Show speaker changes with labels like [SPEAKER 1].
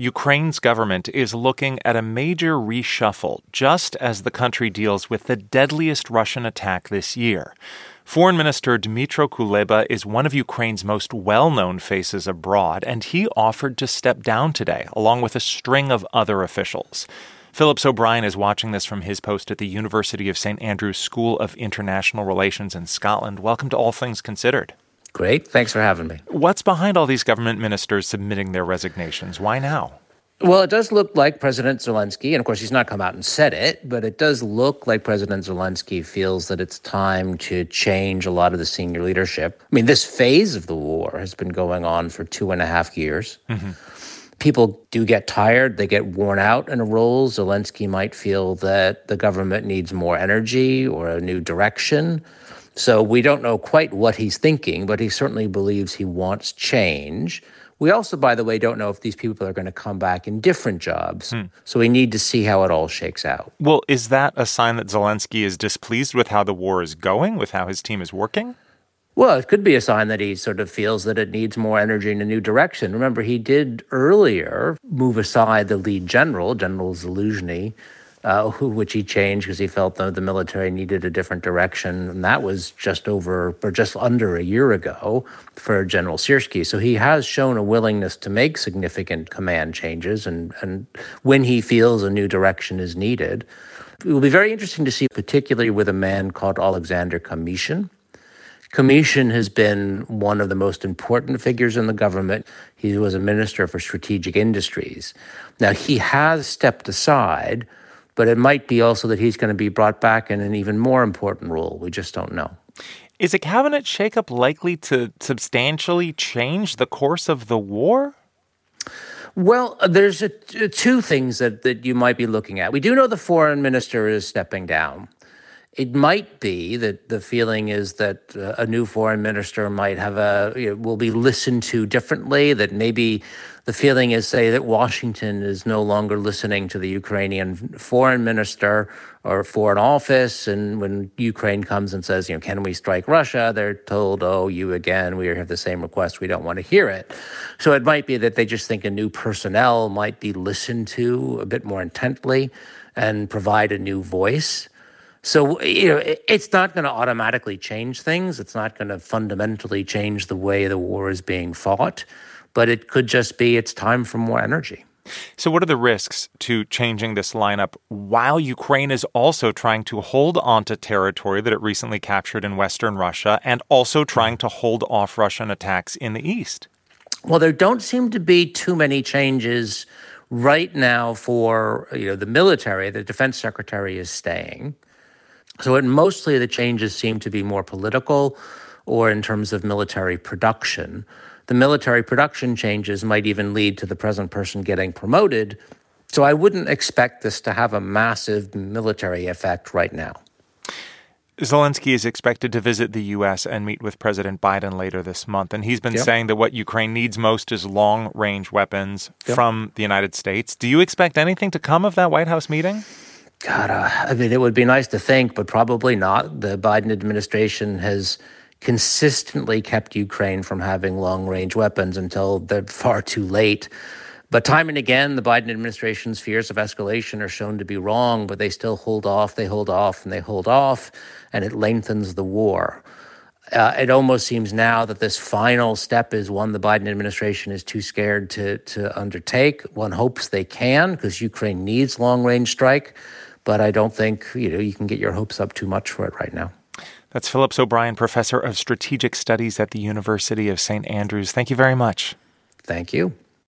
[SPEAKER 1] Ukraine's government is looking at a major reshuffle just as the country deals with the deadliest Russian attack this year. Foreign Minister Dmytro Kuleba is one of Ukraine's most well-known faces abroad, and he offered to step down today, along with a string of other officials. Phillips O'Brien is watching this from his post at the University of St. Andrews School of International Relations in Scotland. Welcome to All Things Considered.
[SPEAKER 2] Great. Thanks for having me.
[SPEAKER 1] What's behind all these government ministers submitting their resignations? Why now?
[SPEAKER 2] Well, it does look like President Zelensky, and of course he's not come out and said it, but it does look like President Zelensky feels that it's time to change a lot of the senior leadership. I mean, this phase of the war has been going on for 2.5 years. People do get tired. They get worn out in a role. Zelensky might feel that the government needs more energy or a new direction. So we don't know quite what he's thinking, but he certainly believes he wants change. We also, by the way, don't know if these people are going to come back in different jobs. So we need to see how it all shakes out.
[SPEAKER 1] Well, is that a sign that Zelensky is displeased with how the war is going, with how his team is working?
[SPEAKER 2] Well, it could be a sign that he sort of feels that it needs more energy in a new direction. Remember, he did earlier move aside the lead general, General Zaluzhny, which he changed because he felt that the military needed a different direction. And that was just under a year ago for General Syrskyi. So he has shown a willingness to make significant command changes and when he feels a new direction is needed. It will be very interesting to see, particularly with a man called Alexander Kamyshin. Kamyshin has been one of the most important figures in the government. He was a minister for strategic industries. Now, he has stepped aside, but it might be also that he's going to be brought back in an even more important role. We just don't know.
[SPEAKER 1] Is a cabinet shakeup likely to substantially change the course of the war?
[SPEAKER 2] Well, there's two things that you might be looking at. We do know the foreign minister is stepping down. It might be that the feeling is that a new foreign minister might will be listened to differently, that maybe the feeling is, say, that Washington is no longer listening to the Ukrainian foreign minister or foreign office. And when Ukraine comes and says, can we strike Russia? They're told, oh, you again, we have the same request. We don't want to hear it. So it might be that they just think a new personnel might be listened to a bit more intently and provide a new voice. So, it's not going to automatically change things. It's not going to fundamentally change the way the war is being fought. But it could just be it's time for more energy.
[SPEAKER 1] So what are the risks to changing this lineup while Ukraine is also trying to hold onto territory that it recently captured in Western Russia and also trying to hold off Russian attacks in the east?
[SPEAKER 2] Well, there don't seem to be too many changes right now for the military. The defense secretary is staying. So mostly the changes seem to be more political or in terms of military production. The military production changes might even lead to the present person getting promoted. So I wouldn't expect this to have a massive military effect right now.
[SPEAKER 1] Zelensky is expected to visit the U.S. and meet with President Biden later this month. And he's been saying that what Ukraine needs most is long-range weapons from the United States. Do you expect anything to come of that White House meeting?
[SPEAKER 2] God, it would be nice to think, but probably not. The Biden administration has consistently kept Ukraine from having long-range weapons until they're far too late. But time and again, the Biden administration's fears of escalation are shown to be wrong, but they still hold off, and they hold off, and it lengthens the war. It almost seems now that this final step is one the Biden administration is too scared to undertake. One hopes they can, because Ukraine needs long-range strike. But I don't think, you can get your hopes up too much for it right now.
[SPEAKER 1] That's Phillips O'Brien, professor of strategic studies at the University of St. Andrews. Thank you very much.
[SPEAKER 2] Thank you.